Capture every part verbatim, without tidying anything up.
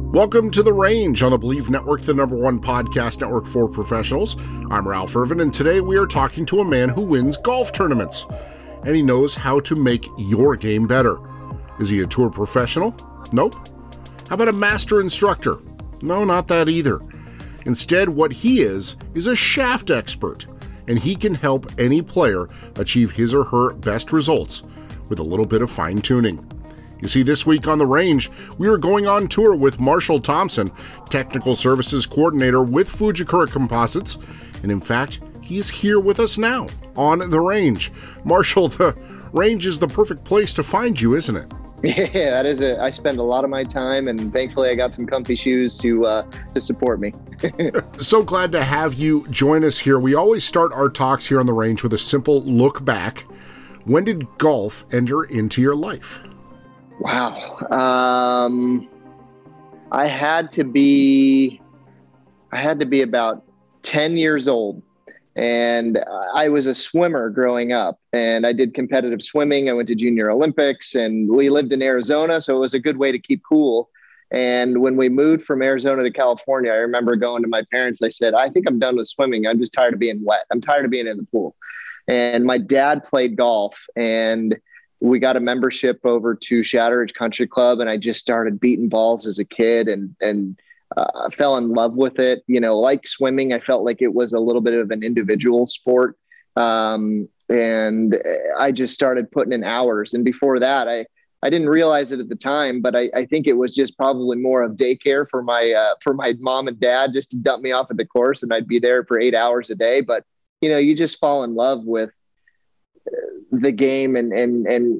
Welcome to The Range on the Believe Network, the number one podcast network for professionals. I'm Ralph Irvin, and today we are talking to a man who wins golf tournaments, and he knows how to make your game better. Is he a tour professional? Nope. How about a master instructor? No, not that either. Instead, what he is, is a shaft expert, and he can help any player achieve his or her best results with a little bit of fine-tuning. You see, this week on The Range, we are going on tour with Marshall Thompson, Technical Services Coordinator with Fujikura Composites, and in fact, he is here with us now on The Range. Marshall, the Range is the perfect place to find you, isn't it? Yeah, that is it. I spend a lot of my time, and thankfully I got some comfy shoes to uh, to support me. So glad to have you join us here. We always start our talks here on The Range with a simple look back. When did golf enter into your life? Wow. Um, I had to be, I had to be about ten years old, and I was a swimmer growing up, and I did competitive swimming. I went to Junior Olympics, and we lived in Arizona, so it was a good way to keep cool. And when we moved from Arizona to California, I remember going to my parents. I said, I think I'm done with swimming. I'm just tired of being wet. I'm tired of being in the pool. And my dad played golf, and we got a membership over to Shatteridge Country Club, and I just started beating balls as a kid and, and uh, fell in love with it. You know, like swimming, I felt like it was a little bit of an individual sport. Um, and I just started putting in hours. And before that, I, I didn't realize it at the time, but I, I think it was just probably more of daycare for my, uh, for my mom and dad, just to dump me off at the course, and I'd be there for eight hours a day. But, you know, you just fall in love with the game and, and, and,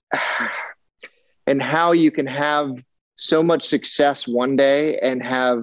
and how you can have so much success one day and have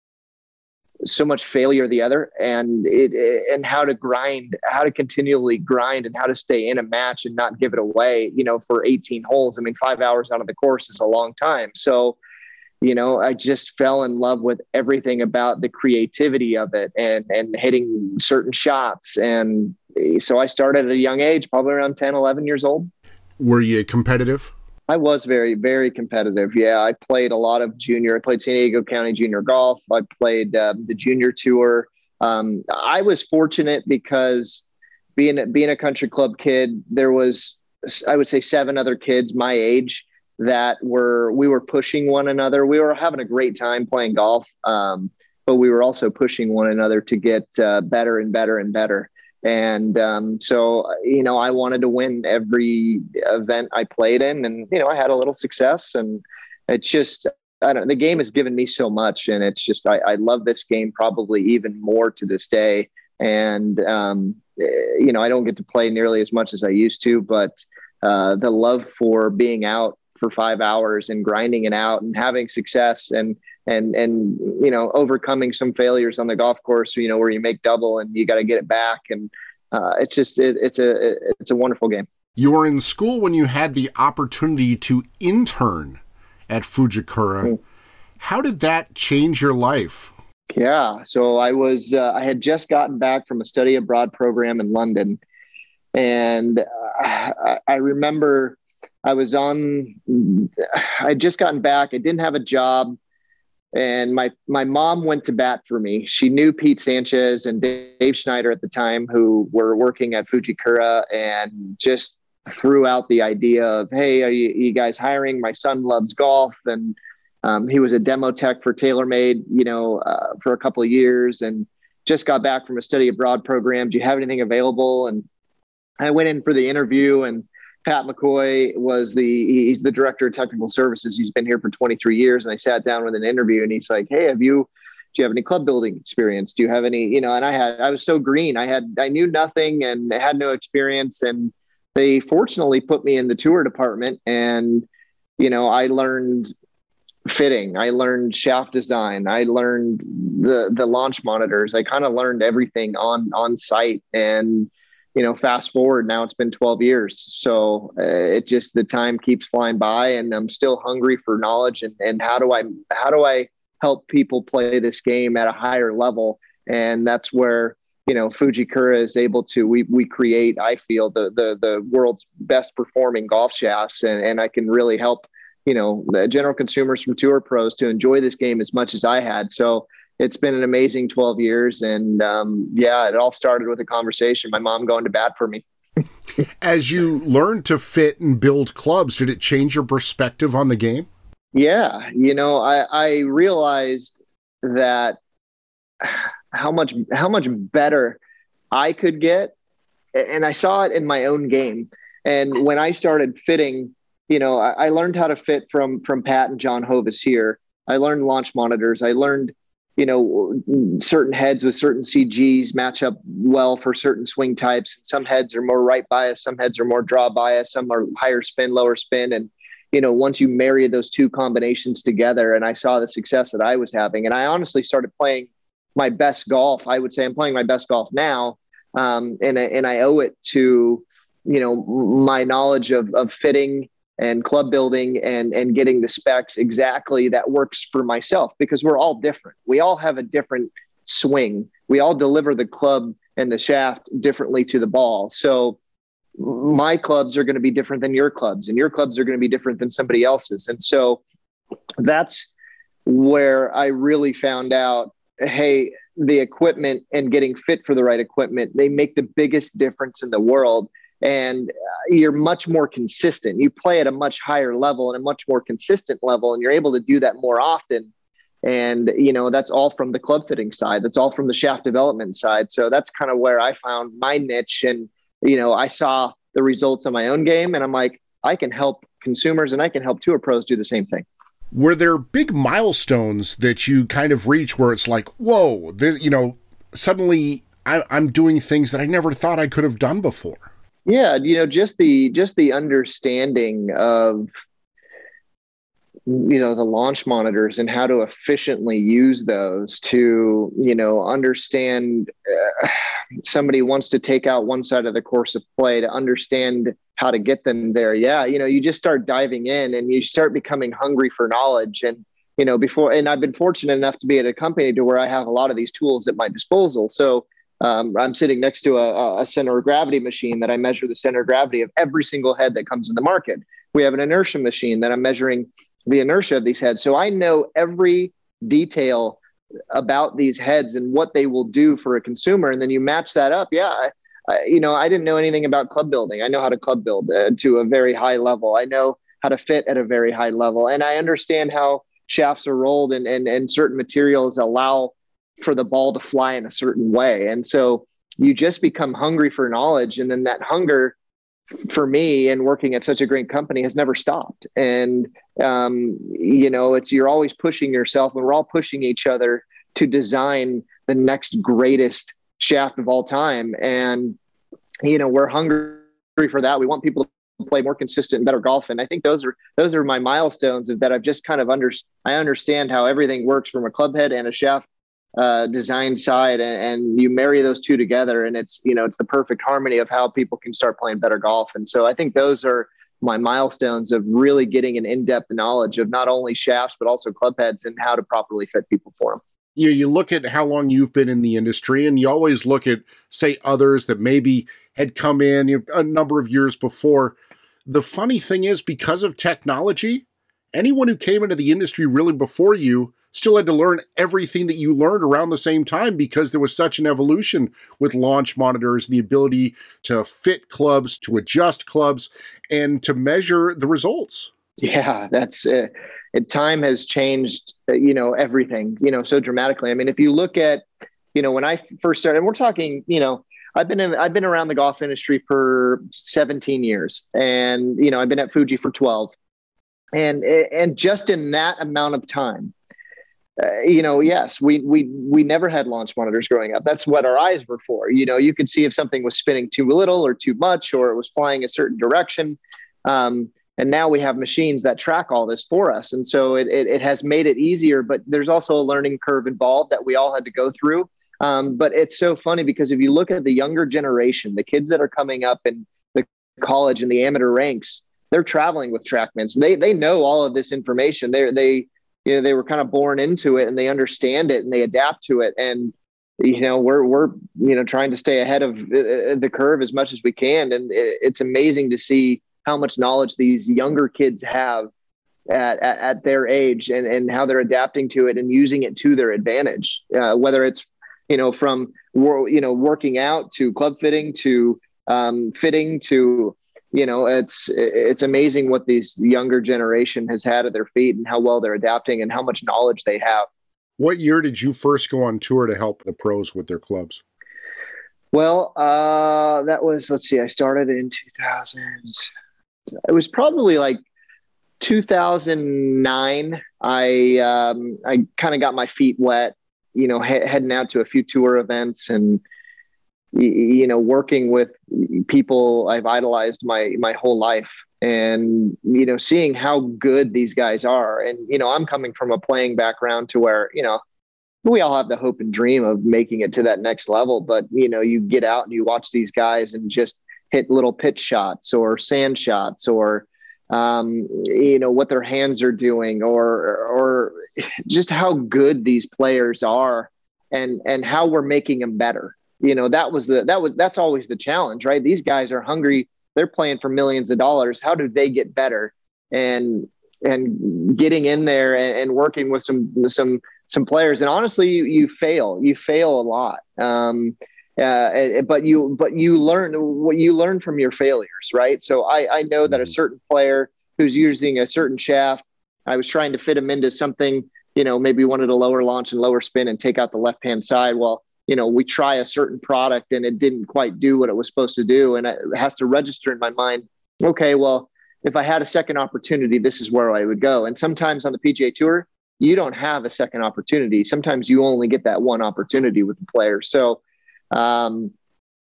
so much failure the other, and it, and how to grind, how to continually grind, and how to stay in a match and not give it away, you know, for eighteen holes. I mean, five hours out of the course is a long time. So, you know, I just fell in love with everything about the creativity of it, and, and hitting certain shots. And so I started at a young age, probably around ten, eleven years old. Were you competitive? I was very, very competitive. Yeah, I played a lot of junior. I played San Diego County Junior Golf. I played um, the junior tour. Um, I was fortunate because being, being a country club kid, there was, I would say, seven other kids my age that were, we were pushing one another. We were having a great time playing golf, um, but we were also pushing one another to get uh, better and better and better. And um, so, you know, I wanted to win every event I played in, and, you know, I had a little success, and it's just, I don't, the game has given me so much, and it's just, I, I love this game probably even more to this day. And, um, you know, I don't get to play nearly as much as I used to, but uh, the love for being out for five hours and grinding it out and having success, and, and, and, you know, overcoming some failures on the golf course, you know, where you make double and you got to get it back. And uh, it's just, it, it's a, it's a wonderful game. You were in school when you had the opportunity to intern at Fujikura. Mm. How did that change your life? Yeah. So I was, uh, I had just gotten back from a study abroad program in London. And uh, I, I remember I was on, I'd just gotten back. I didn't have a job. And my, my mom went to bat for me. She knew Pete Sanchez and Dave Schneider at the time, who were working at Fujikura, and just threw out the idea of, hey, are you, you guys hiring? My son loves golf. And um, he was a demo tech for TaylorMade, you know, uh, for a couple of years, and just got back from a study abroad program. Do you have anything available? And I went in for the interview, and Pat McCoy was the, he's the director of technical services. He's been here for twenty-three years. And I sat down with an interview, and he's like, hey, have you, do you have any club building experience? Do you have any, you know, and I had, I was so green. I had, I knew nothing and had no experience. And they fortunately put me in the tour department, and, you know, I learned fitting. I learned shaft design. I learned the, the launch monitors. I kind of learned everything on, on site. And, you know, fast forward, now it's been twelve years. So uh, it just, the time keeps flying by, and I'm still hungry for knowledge, and, and how do I, how do I help people play this game at a higher level? And that's where, you know, Fujikura is able to, we, we create, I feel, the, the, the world's best performing golf shafts. And, and I can really help you know, the general consumers from tour pros to enjoy this game as much as I had. So it's been an amazing twelve years. And um, yeah, it all started with a conversation, my mom going to bat for me. As you learned to fit and build clubs, did it change your perspective on the game? Yeah. You know, I, I realized that how much, how much better I could get. And I saw it in my own game. And when I started fitting, you know, I, I learned how to fit from, from Pat and John Hovis here. I learned launch monitors. I learned, you know, certain heads with certain C Gs match up well for certain swing types. Some heads are more right bias. Some heads are more draw bias. Some are higher spin, lower spin. And, you know, once you marry those two combinations together, and I saw the success that I was having, and I honestly started playing my best golf. I would say I'm playing my best golf now. Um, and, and I owe it to, you know, my knowledge of, of fitting and club building and, and getting the specs exactly that works for myself, because we're all different. We all have a different swing. We all deliver the club and the shaft differently to the ball. So my clubs are going to be different than your clubs, and your clubs are going to be different than somebody else's. And so that's where I really found out, hey, the equipment and getting fit for the right equipment, they make the biggest difference in the world. And you're much more consistent. You play at a much higher level and a much more consistent level, and you're able to do that more often. And, you know, that's all from the club fitting side. That's all from the shaft development side. So that's kind of where I found my niche. And, you know, I saw the results of my own game, and I'm like, I can help consumers and I can help tour pros do the same thing. Were there big milestones that you kind of reach where it's like, whoa, this, you know, suddenly I, I'm doing things that I never thought I could have done before? Yeah, you know, just the just the understanding of, you know, the launch monitors and how to efficiently use those to, you know, understand uh, somebody wants to take out one side of the course of play, to understand how to get them there. Yeah, you know, you just start diving in and you start becoming hungry for knowledge. And, you know, before, and I've been fortunate enough to be at a company to where I have a lot of these tools at my disposal. So Um, I'm sitting next to a, a center of gravity machine that I measure the center of gravity of every single head that comes in the market. We have an inertia machine that I'm measuring the inertia of these heads. So I know every detail about these heads and what they will do for a consumer. And then you match that up. Yeah. I, I, you know, I didn't know anything about club building. I know how to club build uh, to a very high level. I know how to fit at a very high level. And I understand how shafts are rolled, and, and, and certain materials allow for the ball to fly in a certain way. And so you just become hungry for knowledge. And then that hunger for me, and working at such a great company, has never stopped. And, um, you know, it's, you're always pushing yourself, and we're all pushing each other to design the next greatest shaft of all time. And, you know, we're hungry for that. We want people to play more consistent and better golf. And I think those are, those are my milestones of that. I've just kind of under, I understand how everything works from a club head and a shaft uh, design side, and, and you marry those two together, and it's, you know, it's the perfect harmony of how people can start playing better golf. And so I think those are my milestones of really getting an in-depth knowledge of not only shafts, but also club heads and how to properly fit people for them. You know, you look at how long you've been in the industry, and you always look at, say, others that maybe had come in you know, a number of years before. The funny thing is, because of technology, anyone who came into the industry really before you still had to learn everything that you learned around the same time, because there was such an evolution with launch monitors, the ability to fit clubs, to adjust clubs, and to measure the results. Yeah, that's uh, time has changed, uh, you know, everything, you know, so dramatically. I mean, if you look at, you know, when I first started, and we're talking, you know, I've been in, I've been around the golf industry for seventeen years, and, you know, I've been at Fuji for twelve, and, and just in that amount of time, Uh, you know, yes, we we we never had launch monitors growing up. That's what our eyes were for. You know, you could see if something was spinning too little or too much, or it was flying a certain direction. Um, and now we have machines that track all this for us. And so it, it, it has made it easier, but there's also a learning curve involved that we all had to go through. Um, but it's so funny, because if you look at the younger generation, the kids that are coming up in the college and the amateur ranks, they're traveling with TrackMan. So they, they know all of this information. They they you know, they were kind of born into it, and they understand it and they adapt to it. And, you know, we're, we're, you know, trying to stay ahead of the curve as much as we can. And it's amazing to see how much knowledge these younger kids have at, at, at their age, and, and how they're adapting to it and using it to their advantage, uh, whether it's, you know, from, you know, working out to club fitting to um, fitting to, you know, it's, it's amazing what these younger generation has had at their feet and how well they're adapting and how much knowledge they have. What year did you first go on tour to help the pros with their clubs? Well, uh, that was, let's see, I started in two thousand. It was probably like two thousand nine. I, um, I kind of got my feet wet, you know, he- heading out to a few tour events and, you know, working with people I've idolized my, my whole life, and, you know, seeing how good these guys are. And, you know, I'm coming from a playing background to where, you know, we all have the hope and dream of making it to that next level, but, you know, you get out and you watch these guys and just hit little pitch shots or sand shots, or, um, you know, what their hands are doing, or, or just how good these players are, and, and how we're making them better. You know, that was the, that was, that's always the challenge, right? These guys are hungry. They're playing for millions of dollars. How do they get better? And, and getting in there and, and working with some, some, some players. And honestly, you, you fail, you fail a lot. Um, uh, but you, but you learn what you learn from your failures. Right. So I, I know that a certain player who's using a certain shaft, I was trying to fit him into something, you know, maybe wanted a lower launch and lower spin and take out the left-hand side. Well, you know, we try a certain product and it didn't quite do what it was supposed to do. And it has to register in my mind. Okay, well, if I had a second opportunity, this is where I would go. And sometimes on the P G A Tour, you don't have a second opportunity. Sometimes you only get that one opportunity with the player. So, um,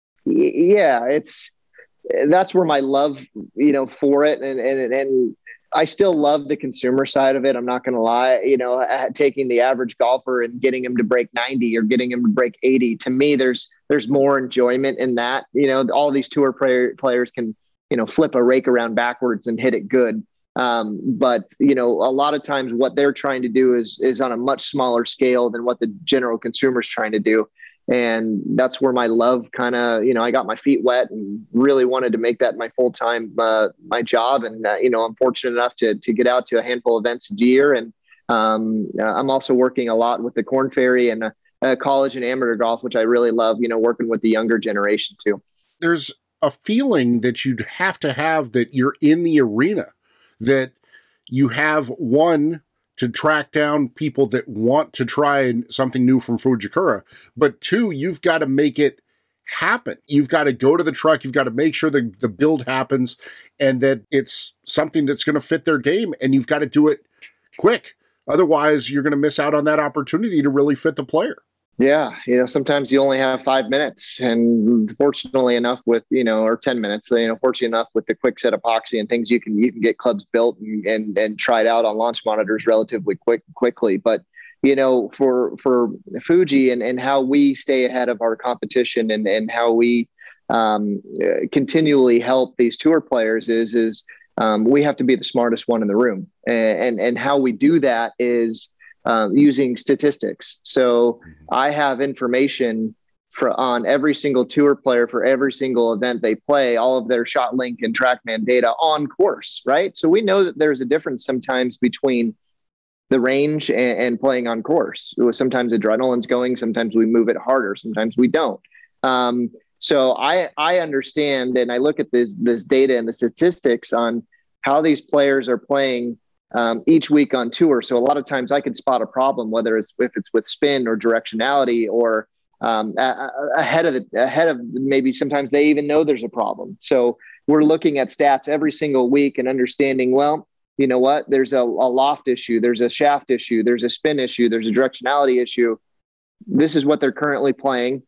yeah, it's, that's where my love, you know, for it. And, and, and I still love the consumer side of it. I'm not going to lie, you know, taking the average golfer and getting him to break ninety or getting him to break eighty. To me, there's, there's more enjoyment in that. You know, all these tour player, players can, you know, flip a rake around backwards and hit it good. Um, but, you know, a lot of times what they're trying to do is, is on a much smaller scale than what the general consumer is trying to do. And that's where my love kind of, you know, I got my feet wet and really wanted to make that my full-time, uh, my job. And, uh, you know, I'm fortunate enough to, to get out to a handful of events a year. And, um, uh, I'm also working a lot with the Korn Ferry and, uh, uh, college and amateur golf, which I really love, you know, working with the younger generation too. There's a feeling that you'd have to have that you're in the arena, that you have one to track down people that want to try something new from Fujikura, but two, you've got to make it happen. You've got to go to the truck. You've got to make sure the, the build happens and that it's something that's going to fit their game, and you've got to do it quick. Otherwise, you're going to miss out on that opportunity to really fit the player. Yeah. You know, sometimes you only have five minutes and fortunately enough with, you know, or ten minutes, you know, fortunately enough with the quick set epoxy and things, you can, you can get clubs built and, and, and tried out on launch monitors relatively quick, quickly. But, you know, for, for Fuji and, and how we stay ahead of our competition and, and how we um, continually help these tour players is, is um, we have to be the smartest one in the room. And, and, and how we do that is, Uh, using statistics. So I have information for on every single tour player for every single event they play, all of their ShotLink and TrackMan data on course, right? So we know that there's a difference sometimes between the range and, and playing on course. Sometimes adrenaline's going, sometimes we move it harder, sometimes we don't. Um, so I I understand and I look at this this data and the statistics on how these players are playing Um, each week on tour. So a lot of times I can spot a problem, whether it's if it's with spin or directionality or um, a, a, ahead of the ahead of maybe sometimes they even know there's a problem. So we're looking at stats every single week and understanding, well, you know what, there's a, a loft issue, there's a shaft issue, there's a spin issue, there's a directionality issue. This is what they're currently playing.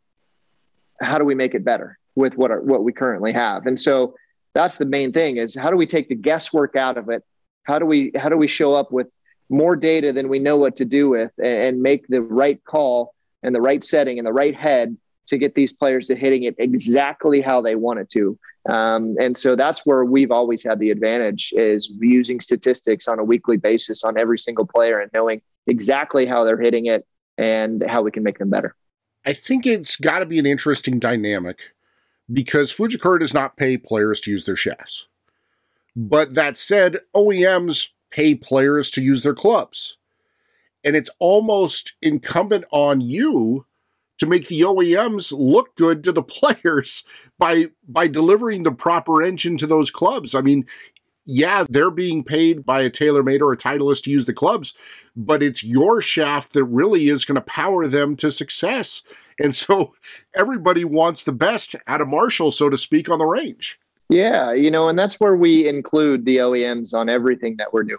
How do we make it better with what are, what we currently have? And so that's the main thing is how do we take the guesswork out of it? How do we how do we show up with more data than we know what to do with and, and make the right call and the right setting and the right head to get these players to hitting it exactly how they want it to. Um, and so that's where we've always had the advantage is using statistics on a weekly basis on every single player and knowing exactly how they're hitting it and how we can make them better. I think it's got to be an interesting dynamic because Fujikura does not pay players to use their shafts. But that said, O E Ms pay players to use their clubs. And it's almost incumbent on you to make the O E Ms look good to the players by by delivering the proper engine to those clubs. I mean, yeah, they're being paid by a TaylorMade or a Titleist to use the clubs, but it's your shaft that really is going to power them to success. And so everybody wants the best out of Marshall, so to speak, on the range. Yeah, you know, and that's where we include the O E Ms on everything that we're doing.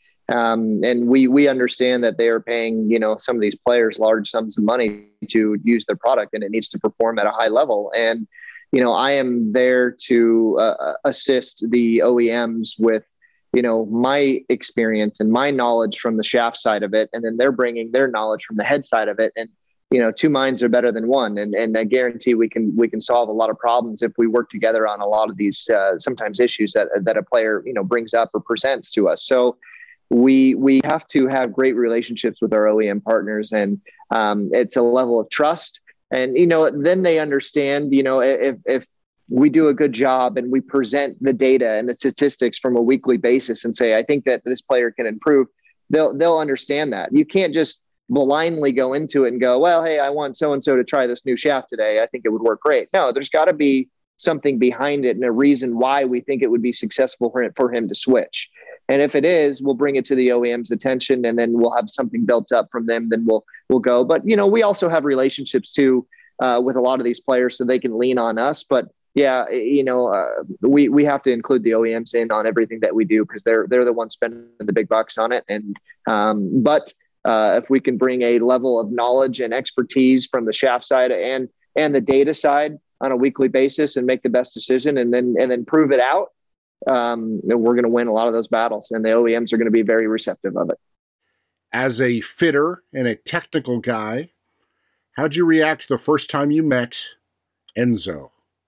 Um, and we we understand that they are paying, you know, some of these players large sums of money to use their product, and it needs to perform at a high level. And, you know, I am there to uh, assist the O E Ms with, you know, my experience and my knowledge from the shaft side of it. And then they're bringing their knowledge from the head side of it. And, you know, two minds are better than one. And, and I guarantee we can, we can solve a lot of problems if we work together on a lot of these, uh, sometimes issues that, that a player, you know, brings up or presents to us. So we, we have to have great relationships with our O E M partners, and um, it's a level of trust. And, you know, then they understand, you know, if, if we do a good job and we present the data and the statistics from a weekly basis and say, I think that this player can improve, they'll, they'll understand that. You can't just blindly go into it and go, well, hey, I want so-and-so to try this new shaft today. I think it would work great. No, there's got to be something behind it and a reason why we think it would be successful for him, for him to switch. And if it is, we'll bring it to the O E M's attention, and then we'll have something built up from them. Then we'll, we'll go. But, you know, we also have relationships too, uh, with a lot of these players, so they can lean on us. But yeah, you know, uh, we, we have to include the O E Ms in on everything that we do, because they're, they're the ones spending the big bucks on it. And, um, but, uh, if we can bring a level of knowledge and expertise from the shaft side and, and the data side on a weekly basis and make the best decision, and then, and then prove it out, um, we're going to win a lot of those battles, and the O E Ms are going to be very receptive of it. As a fitter and a technical guy, how'd you react the first time you met Enzo?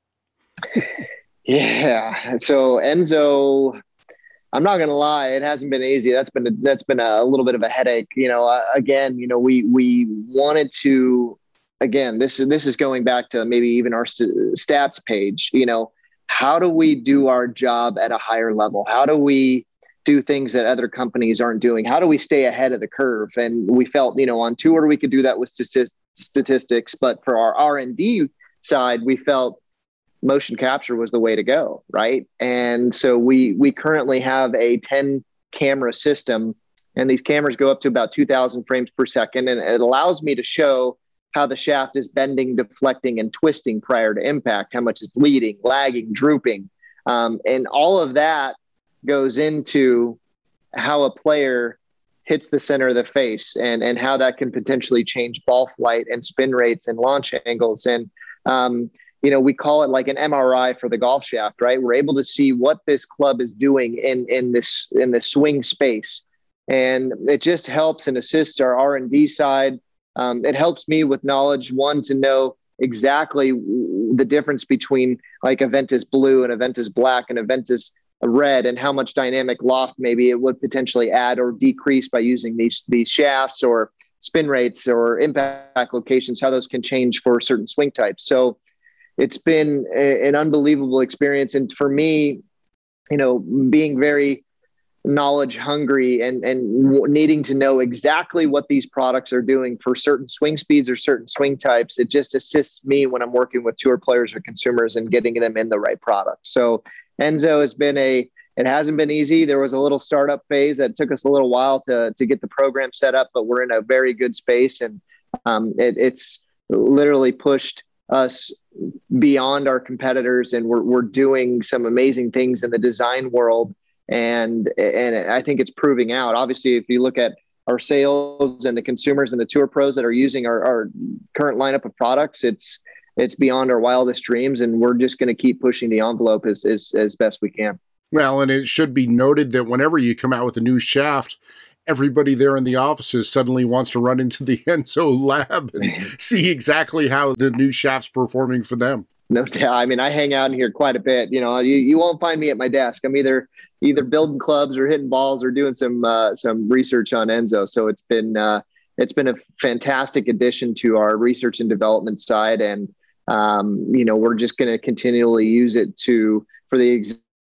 Yeah. So Enzo, I'm not going to lie, it hasn't been easy. That's been, a, that's been a little bit of a headache. You know, uh, again, you know, we, we wanted to, again, this is, this is going back to maybe even our st- stats page. You know, how do we do our job at a higher level? How do we do things that other companies aren't doing? How do we stay ahead of the curve? And we felt, you know, on tour, we could do that with st- statistics, but for our R and D side, we felt motion capture was the way to go. Right. And so we, we currently have a ten camera system, and these cameras go up to about two thousand frames per second. And it allows me to show how the shaft is bending, deflecting, and twisting prior to impact, how much it's leading, lagging, drooping. Um, and all of that goes into how a player hits the center of the face, and, and how that can potentially change ball flight and spin rates and launch angles. And, um, you know, we call it like an M R I for the golf shaft, right? We're able to see what this club is doing in, in this, in the swing space. And it just helps and assists our R and D side. Um, it helps me with knowledge, one, to know exactly the difference between like Aventus blue and Aventus black and Aventus red, and how much dynamic loft maybe it would potentially add or decrease by using these, these shafts, or spin rates or impact locations, how those can change for certain swing types. So it's been a, an unbelievable experience. And for me, you know, being very knowledge hungry and, and needing to know exactly what these products are doing for certain swing speeds or certain swing types, it just assists me when I'm working with tour players or consumers and getting them in the right product. So Enzo has been a, it hasn't been easy. There was a little startup phase that took us a little while to, to get the program set up, but we're in a very good space. And um, it, it's literally pushed us beyond our competitors, and we're, we're doing some amazing things in the design world. And, and I think it's proving out. Obviously, if you look at our sales and the consumers and the tour pros that are using our, our current lineup of products, it's, it's beyond our wildest dreams. And we're just going to keep pushing the envelope as, as, as best we can. Well, and it should be noted that whenever you come out with a new shaft, everybody there in the offices suddenly wants to run into the Enzo lab and see exactly how the new shaft's performing for them. No doubt. I mean, I hang out in here quite a bit. You know, you, you won't find me at my desk. I'm either either building clubs or hitting balls or doing some uh, some research on Enzo. So it's been uh, it's been a fantastic addition to our research and development side. And um, you know, we're just going to continually use it to for the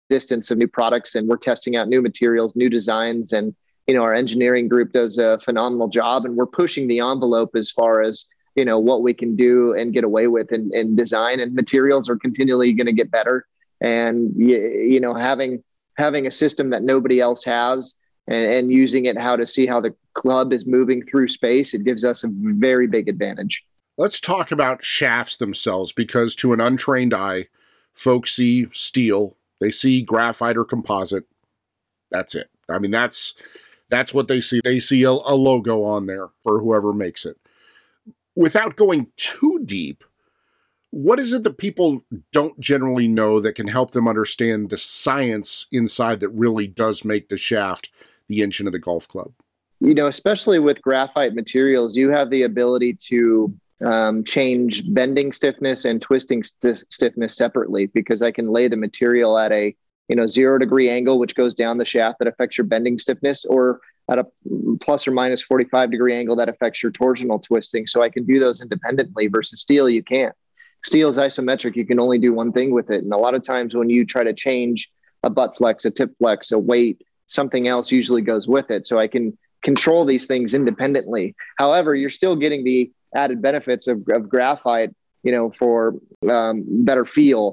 existence of new products, and we're testing out new materials, new designs. And, you know, our engineering group does a phenomenal job, and we're pushing the envelope as far as, you know, what we can do and get away with in, in design, and materials are continually going to get better. And, you, you know, having, having a system that nobody else has, and, and using it how to see how the club is moving through space, it gives us a very big advantage. Let's talk about shafts themselves, because to an untrained eye, folks see steel, they see graphite or composite. That's it. I mean, that's that's what they see. They see a, a logo on there for whoever makes it. Without going too deep, what is it that people don't generally know that can help them understand the science inside that really does make the shaft the engine of the golf club? You know, especially with graphite materials, you have the ability to um, change bending stiffness and twisting st- stiffness separately, because I can lay the material at a, you know, zero degree angle, which goes down the shaft that affects your bending stiffness, or at a plus or minus forty-five degree angle that affects your torsional twisting. So I can do those independently, versus steel, you can't. Steel is isometric. You can only do one thing with it. And a lot of times when you try to change a butt flex, a tip flex, a weight, something else usually goes with it. So I can control these things independently. However, you're still getting the added benefits of, of graphite, you know, for um, better feel.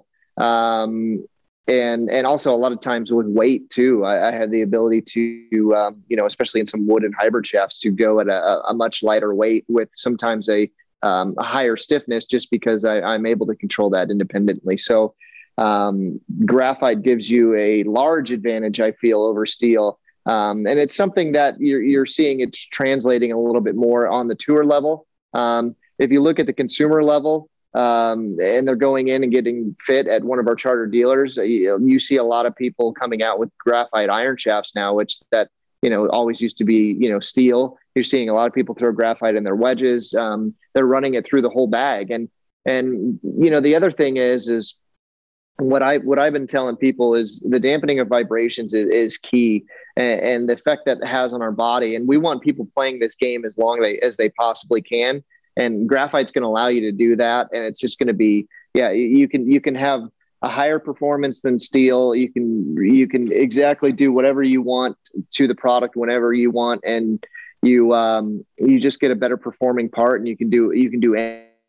Um, and, and also a lot of times with weight too, I, I had the ability to, um, you know, especially in some wood and hybrid shafts, to go at a, a much lighter weight with sometimes a, um, a higher stiffness, just because I, I'm able to control that independently. So um, graphite gives you a large advantage, I feel, over steel. Um, and it's something that you're, you're seeing it's translating a little bit more on the tour level. Um, if you look at the consumer level, um, and they're going in and getting fit at one of our charter dealers, you, you see a lot of people coming out with graphite iron shafts now, which that, you know, always used to be, you know, steel. You're seeing a lot of people throw graphite in their wedges. Um, they're running it through the whole bag. And, and, you know, the other thing is, is what I, what I've been telling people is the dampening of vibrations is, is key, and, and the effect that it has on our body. And we want people playing this game as long as they, as they possibly can. And graphite's going to allow you to do that. And it's just going to be, yeah, you can, you can have a higher performance than steel. You can, you can exactly do whatever you want to the product whenever you want. And you, um, you just get a better performing part, and you can do, you can do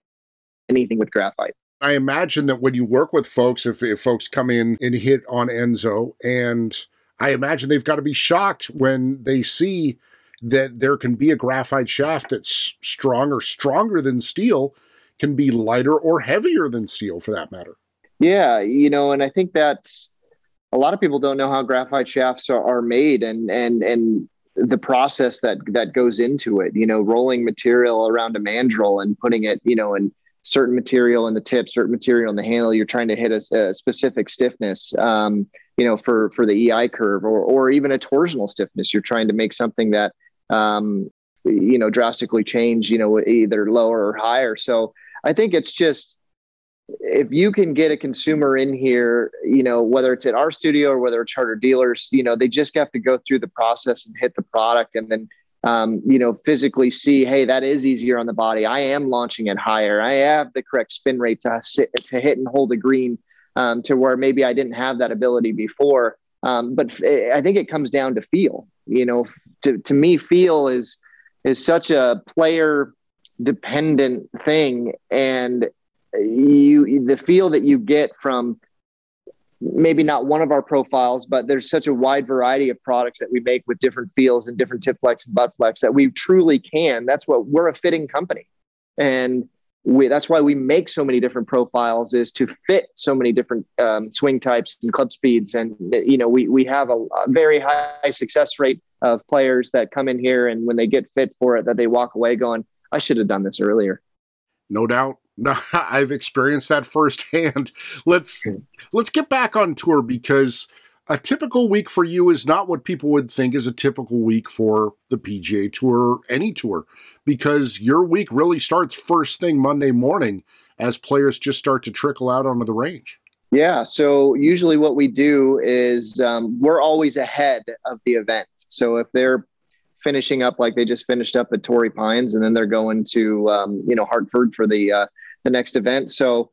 anything with graphite. I imagine that when you work with folks, if, if folks come in and hit on Enzo, and I imagine they've got to be shocked when they see that there can be a graphite shaft that's strong or stronger than steel, can be lighter or heavier than steel for that matter. Yeah. You know, and I think that's, a lot of people don't know how graphite shafts are, are made, and, and, and the process that, that goes into it, you know, rolling material around a mandrel and putting it, you know, in certain material in the tip, certain material in the handle. You're trying to hit a, a specific stiffness, um, you know, for, for the E I curve, or, or even a torsional stiffness. You're trying to make something that, um, you know, drastically change, you know, either lower or higher. So I think it's just, if you can get a consumer in here, you know, whether it's at our studio or whether it's charter dealers, you know, they just have to go through the process and hit the product, and then, um, you know, physically see, hey, that is easier on the body. I am launching it higher. I have the correct spin rate to sit, to hit and hold a green, um, to where maybe I didn't have that ability before. Um, but f- I think it comes down to feel, you know, to, to me, feel is, is such a player dependent thing. And you, the feel that you get from maybe not one of our profiles, but there's such a wide variety of products that we make with different feels and different tip flex and butt flex that we truly can. That's what we're a fitting company. And we, that's why we make so many different profiles, is to fit so many different um, swing types and club speeds. And, you know, we, we have a, a very high success rate of players that come in here, and when they get fit for it, that they walk away going, I should have done this earlier. No doubt. No, I've experienced that firsthand. Let's let's get back on tour, because a typical week for you is not what people would think is a typical week for the P G A Tour or any tour, because your week really starts first thing Monday morning as players just start to trickle out onto the range. Yeah. So usually what we do is um, we're always ahead of the event. So if they're finishing up, like they just finished up at Torrey Pines, and then they're going to, um, you know, Hartford for the, uh, the next event. So,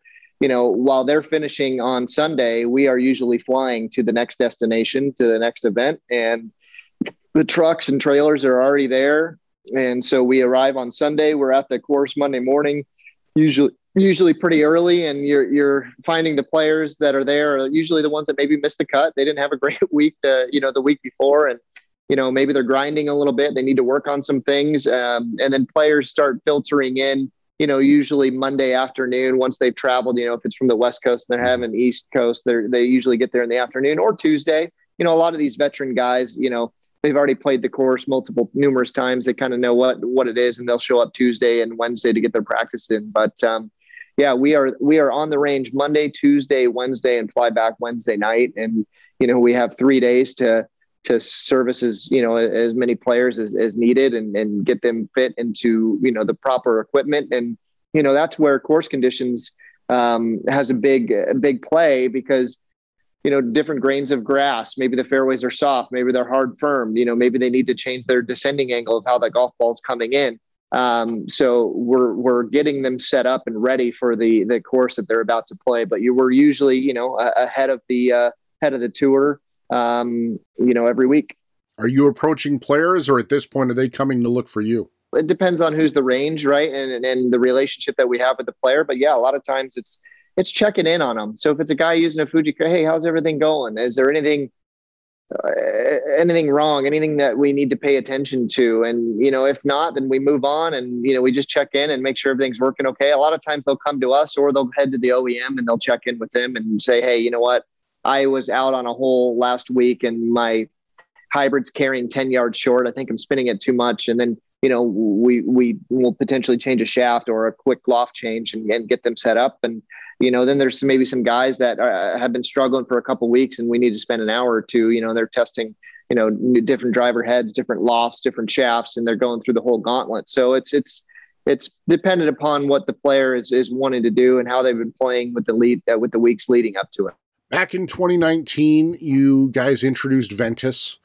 you know, while they're finishing on Sunday, we are usually flying to the next destination, to the next event. And the trucks and trailers are already there. And so we arrive on Sunday. We're at the course Monday morning, usually usually pretty early. And you're you're finding the players that are there are usually the ones that maybe missed the cut. They didn't have a great week, the, you know, the week before. And, you know, maybe they're grinding a little bit. They need to work on some things. Um, and then players start filtering in, you know, usually Monday afternoon once they've traveled. You know, if it's from the West Coast and they're having East Coast, they they usually get there in the afternoon, or Tuesday. You know, a lot of these veteran guys, you know, they've already played the course multiple, numerous times. They kind of know what, what it is, and they'll show up Tuesday and Wednesday to get their practice in. But um, yeah, we are, we are on the range Monday, Tuesday, Wednesday, and fly back Wednesday night. And, you know, we have three days to, to service as, you know, as many players as, as needed, and, and get them fit into, you know, the proper equipment. And, you know, that's where course conditions um, has a big, a big play, because, you know, different grains of grass, maybe the fairways are soft, maybe they're hard firm, you know, maybe they need to change their descending angle of how that golf ball is coming in. Um, so we're, we're getting them set up and ready for the, the course that they're about to play. But you were usually, you know, ahead of the, uh, head of the tour, um, you know, every week. Are you approaching players, or at this point, are they coming to look for you? It depends on who's the range, right? And, and the relationship that we have with the player. But yeah, a lot of times it's, it's checking in on them. So if it's a guy using a Fuji, hey, how's everything going? Is there anything, uh, anything wrong, anything that we need to pay attention to? And, you know, if not, then we move on, and, you know, we just check in and make sure everything's working okay. A lot of times they'll come to us, or they'll head to the O E M and they'll check in with them and say, hey, you know what? I was out on a hole last week and my hybrid's carrying ten yards short. I think I'm spinning it too much. And then, you know, we, we will potentially change a shaft or a quick loft change and, and get them set up. And, you know, then there's maybe some guys that uh, have been struggling for a couple of weeks, and we need to spend an hour or two, you know, they're testing, you know, different driver heads, different lofts, different shafts, and they're going through the whole gauntlet. So it's, it's, it's dependent upon what the player is, is wanting to do and how they've been playing with the lead, uh, with the weeks leading up to it. Back in twenty nineteen, you guys introduced Ventus.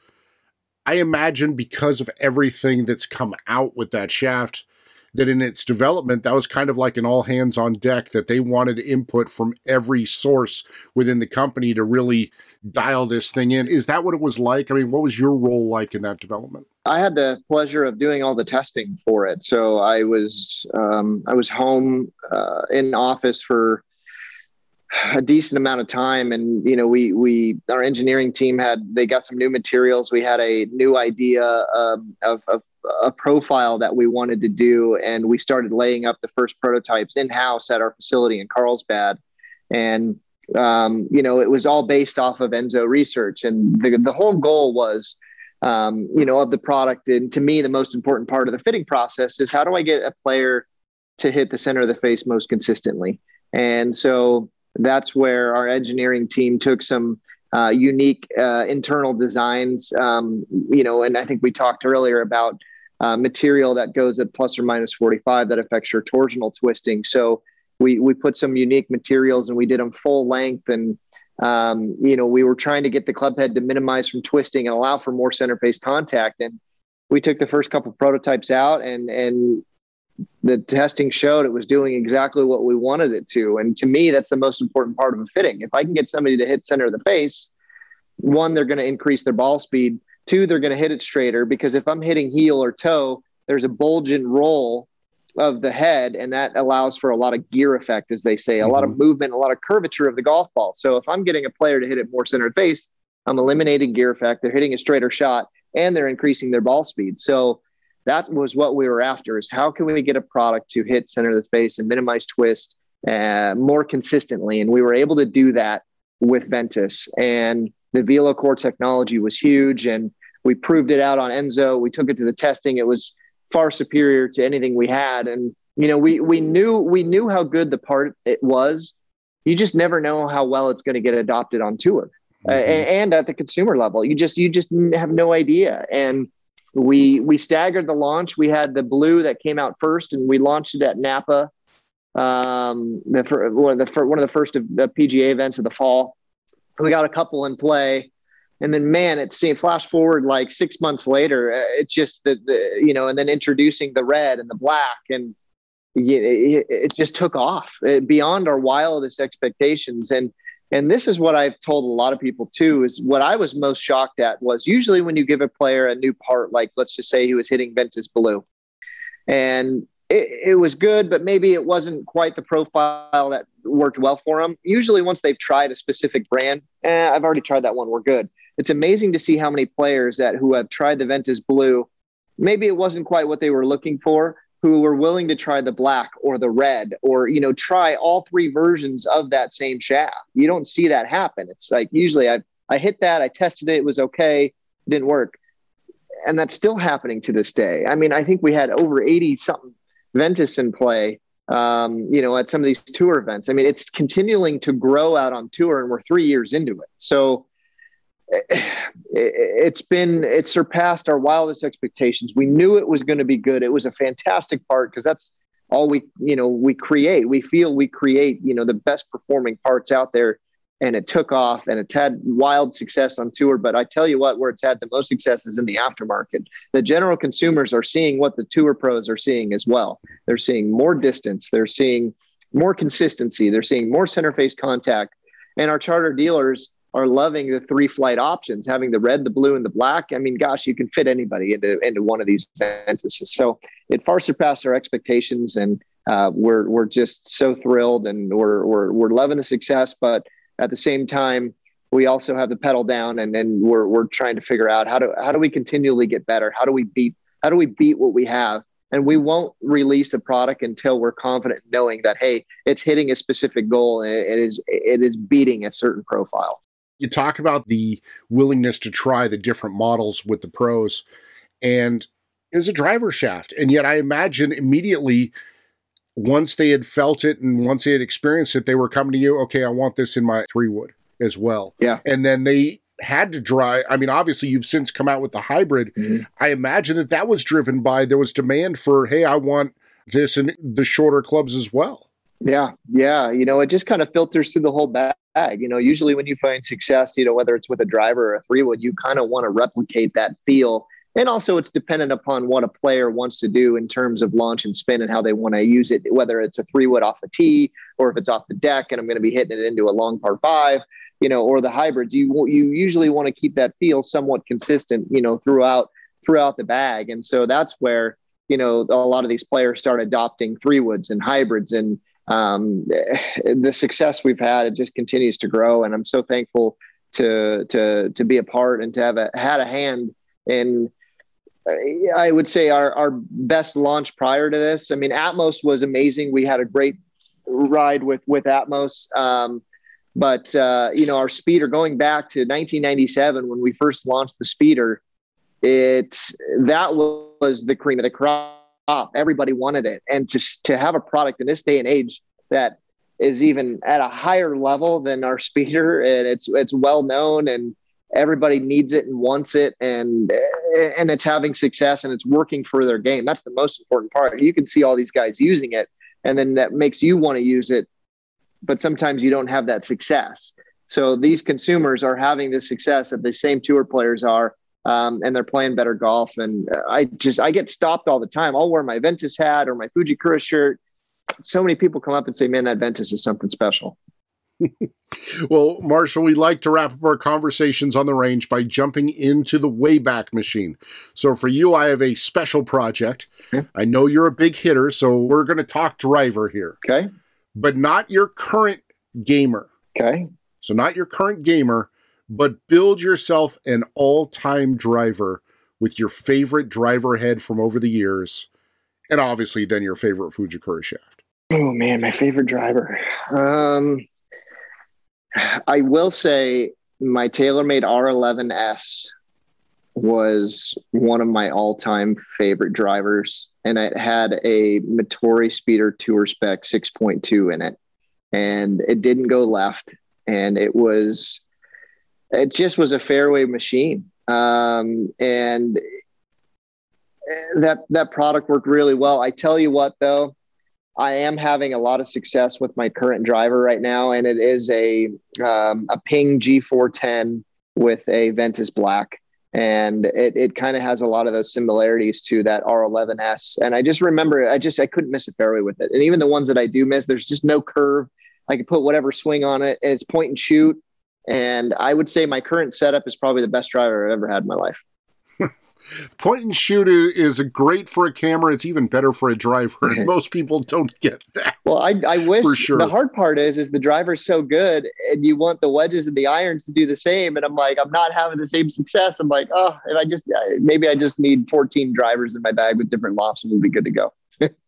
I imagine because of everything that's come out with that shaft, that in its development, that was kind of like an all hands on deck, that they wanted input from every source within the company to really dial this thing in. Is that what it was like? I mean, what was your role like in that development? I had the pleasure of doing all the testing for it. So I was, um, I was home uh, in office for a decent amount of time. And, you know, we, we, our engineering team had, they got some new materials. We had a new idea um, of, of a profile that we wanted to do. And we started laying up the first prototypes in-house at our facility in Carlsbad. And, um, you know, it was all based off of Enzo research. And the, the whole goal was, um, you know, of the product. And to me, the most important part of the fitting process is, how do I get a player to hit the center of the face most consistently? And so that's where our engineering team took some uh, unique uh, internal designs, um, you know, and I think we talked earlier about uh, material that goes at plus or minus forty-five that affects your torsional twisting. So we we put some unique materials, and we did them full length. And, um, you know, we were trying to get the club head to minimize from twisting and allow for more center face contact. And we took the first couple prototypes out, and, and the testing showed it was doing exactly what we wanted it to. And to me, that's the most important part of a fitting. If I can get somebody to hit center of the face, one, they're going to increase their ball speed. Two, they're going to hit it straighter, because if I'm hitting heel or toe, there's a bulge and roll of the head, and that allows for a lot of gear effect, as they say, a mm-hmm. lot of movement, a lot of curvature of the golf ball. So if I'm getting a player to hit it more center of face, I'm eliminating gear effect. They're hitting a straighter shot, and they're increasing their ball speed. So that was what we were after, is how can we get a product to hit center of the face and minimize twist uh, more consistently? And we were able to do that with Ventus, and the Velo core technology was huge, and we proved it out on Enzo. We took it to the testing. It was far superior to anything we had. And, you know, we, we knew, we knew how good the part it was. You just never know how well it's going to get adopted on tour mm-hmm. uh, and at the consumer level. You just, you just have no idea. And we, we staggered the launch. We had the blue that came out first, and we launched it at Napa. Um, the, for, one of the, one of the first of the P G A events of the fall. We got a couple in play. And then, man, it's seeing flash forward like six months later. It's just that, the, you know, and then introducing the red and the black. And it, it just took off beyond our wildest expectations. And and this is what I've told a lot of people too, is what I was most shocked at was usually when you give a player a new part, like let's just say he was hitting Ventus Blue, and it, it was good, but maybe it wasn't quite the profile that worked well for him. Usually once they've tried a specific brand, eh, I've already tried that one, we're good. It's amazing to see how many players that who have tried the Ventus Blue, maybe it wasn't quite what they were looking for, who were willing to try the black or the red, or, you know, try all three versions of that same shaft. You don't see that happen. It's like, usually I, I hit that, I tested it, it was okay, it didn't work. And that's still happening to this day. I mean, I think we had over eighty something Ventus in play, um, you know, at some of these tour events. I mean, it's continuing to grow out on tour, and we're three years into it. So it's been, it surpassed our wildest expectations. We knew it was going to be good. It was a fantastic part because that's all we, you know, we create. We feel we create, you know, the best performing parts out there, and it took off and it's had wild success on tour. But I tell you what, where it's had the most success is in the aftermarket. The general consumers are seeing what the tour pros are seeing as well. They're seeing more distance. They're seeing more consistency. They're seeing more center face contact, and our charter dealers are loving the three flight options, having the red, the blue, and the black. I mean, gosh, you can fit anybody into, into one of these Ventuses. So it far surpassed our expectations, and uh, we're, we're just so thrilled, and we're, we're, we're loving the success. But at the same time, we also have the pedal down, and then we're, we're trying to figure out how do, how do we continually get better? How do we beat, how do we beat what we have? And we won't release a product until we're confident knowing that, hey, it's hitting a specific goal and it is, it is beating a certain profile. You talk about the willingness to try the different models with the pros, and it was a driver shaft. And yet I imagine immediately once they had felt it and once they had experienced it, they were coming to you, okay, I want this in my three wood as well. Yeah. And then they had to dry. I mean, obviously you've since come out with the hybrid. Mm-hmm. I imagine that that was driven by, there was demand for, hey, I want this in the shorter clubs as well. Yeah. Yeah. You know, it just kind of filters through the whole bag. You know, usually when you find success, you know, whether it's with a driver or a three wood, you kind of want to replicate that feel. And also it's dependent upon what a player wants to do in terms of launch and spin and how they want to use it, whether it's a three wood off the tee or if it's off the deck and I'm going to be hitting it into a long par five, you know, or the hybrids. You you usually want to keep that feel somewhat consistent, you know, throughout throughout the bag. And so that's where, you know, a lot of these players start adopting three woods and hybrids, and um, the success we've had, it just continues to grow. And I'm so thankful to, to, to be a part and to have a, had a hand in, I would say our, our best launch prior to this. I mean, Atmos was amazing. We had a great ride with, with Atmos. Um, but uh, you know, our speeder, going back to nineteen ninety-seven, when we first launched the speeder, it, that was the cream of the crop. Everybody wanted it. And to, to have a product in this day and age that is even at a higher level than our speeder, and it's, it's well known and everybody needs it and wants it, and, and it's having success and it's working for their game. That's the most important part. You can see all these guys using it, and then that makes you want to use it, but sometimes you don't have that success. So these consumers are having the success that the same tour players are. Um, and they're playing better golf. And I just, I get stopped all the time. I'll wear my Ventus hat or my Fujikura shirt. So many people come up and say, man, that Ventus is something special. Well, Marshall, we'd like to wrap up our conversations on the range by jumping into the Wayback Machine. So for you, I have a special project. Okay. I know you're a big hitter, so we're going to talk driver here. Okay. But not your current gamer. Okay. So not your current gamer, but build yourself an all-time driver with your favorite driver head from over the years, and obviously then your favorite Fujikura shaft. Oh, man, my favorite driver. Um, I will say my TaylorMade R eleven S was one of my all-time favorite drivers, and it had a Mittori Speeder Tour Spec six point two in it, and it didn't go left, and it was... It just was a fairway machine. Um, and that, that product worked really well. I tell you what, though, I am having a lot of success with my current driver right now. And it is a, um, a Ping G four ten with a Ventus Black. And it, it kind of has a lot of those similarities to that R eleven S. And I just remember, I just, I couldn't miss a fairway with it. And even the ones that I do miss, there's just no curve. I could put whatever swing on it, and it's point and shoot. And I would say my current setup is probably the best driver I've ever had in my life. Point and shoot is great for a camera. It's even better for a driver. And most people don't get that. Well, I, I wish for sure. The hard part is, is the driver's so good and you want the wedges and the irons to do the same. And I'm like, I'm not having the same success. I'm like, oh, and I just, maybe I just need fourteen drivers in my bag with different lofts and we'll be good to go.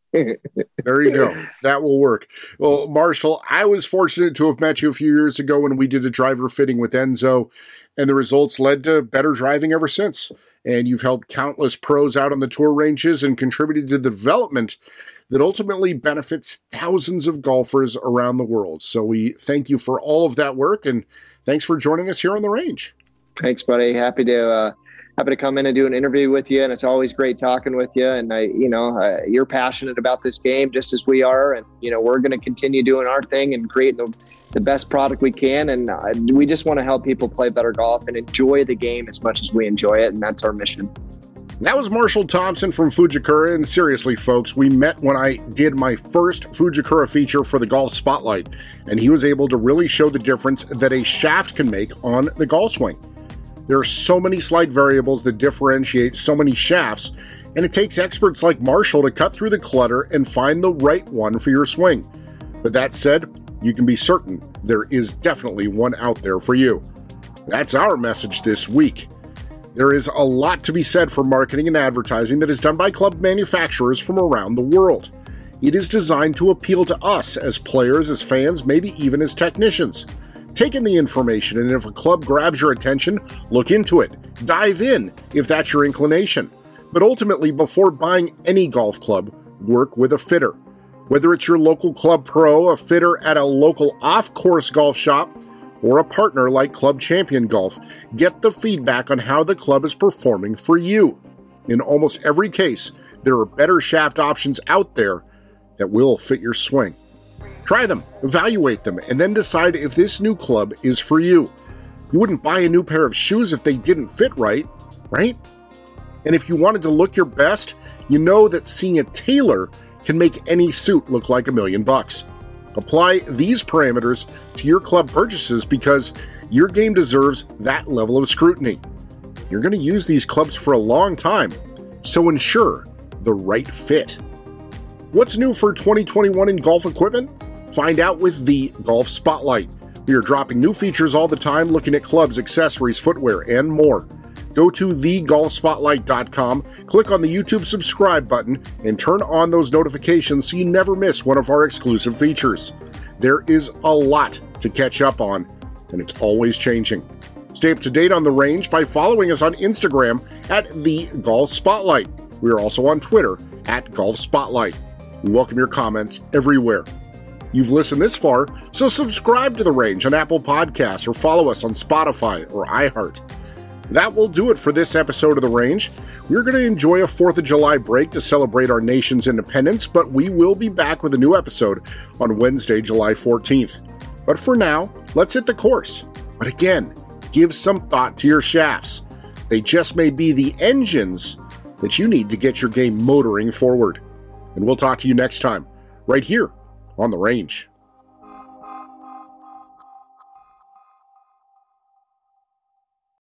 There you go. That will work. Well, Marshall, I was fortunate to have met you a few years ago when we did a driver fitting with Enzo, and the results led to better driving ever since. And you've helped countless pros out on the tour ranges and contributed to the development that ultimately benefits thousands of golfers around the world. So we thank you for all of that work, and thanks for joining us here on the range. Thanks, buddy. Happy to uh, happy to come in and do an interview with you, and it's always great talking with you. And I, you know, uh, you're passionate about this game just as we are, and you know, we're going to continue doing our thing and creating the, the best product we can. And uh, we just want to help people play better golf and enjoy the game as much as we enjoy it, and that's our mission. That was Marshall Thompson from Fujikura, and seriously, folks, we met when I did my first Fujikura feature for the Golf Spotlight, and he was able to really show the difference that a shaft can make on the golf swing. There are so many slight variables that differentiate so many shafts, and it takes experts like Marshall to cut through the clutter and find the right one for your swing. But that said, you can be certain there is definitely one out there for you. That's our message this week. There is a lot to be said for marketing and advertising that is done by club manufacturers from around the world. It is designed to appeal to us as players, as fans, maybe even as technicians. Take in the information, and if a club grabs your attention, look into it. Dive in if that's your inclination. But ultimately, before buying any golf club, work with a fitter. Whether it's your local club pro, a fitter at a local off-course golf shop, or a partner like Club Champion Golf, get the feedback on how the club is performing for you. In almost every case, there are better shaft options out there that will fit your swing. Try them, evaluate them, and then decide if this new club is for you. You wouldn't buy a new pair of shoes if they didn't fit right, right? And if you wanted to look your best, you know that seeing a tailor can make any suit look like a million bucks. Apply these parameters to your club purchases because your game deserves that level of scrutiny. You're going to use these clubs for a long time, so ensure the right fit. What's new for twenty twenty-one in golf equipment? Find out with the Golf Spotlight. We are dropping new features all the time, looking at clubs, accessories, footwear, and more. Go to the golf spotlight dot com, click on the YouTube subscribe button, and turn on those notifications so you never miss one of our exclusive features. There is a lot to catch up on, and it's always changing. Stay up to date on the range by following us on Instagram at the Golf Spotlight. We are also on Twitter at Golf Spotlight. We welcome your comments everywhere. You've listened this far, so subscribe to The Range on Apple Podcasts or follow us on Spotify or iHeart. That will do it for this episode of The Range. We're going to enjoy a fourth of July break to celebrate our nation's independence, but we will be back with a new episode on Wednesday, July fourteenth. But for now, let's hit the course. But again, give some thought to your shafts. They just may be the engines that you need to get your game motoring forward. And we'll talk to you next time, right here on The Range.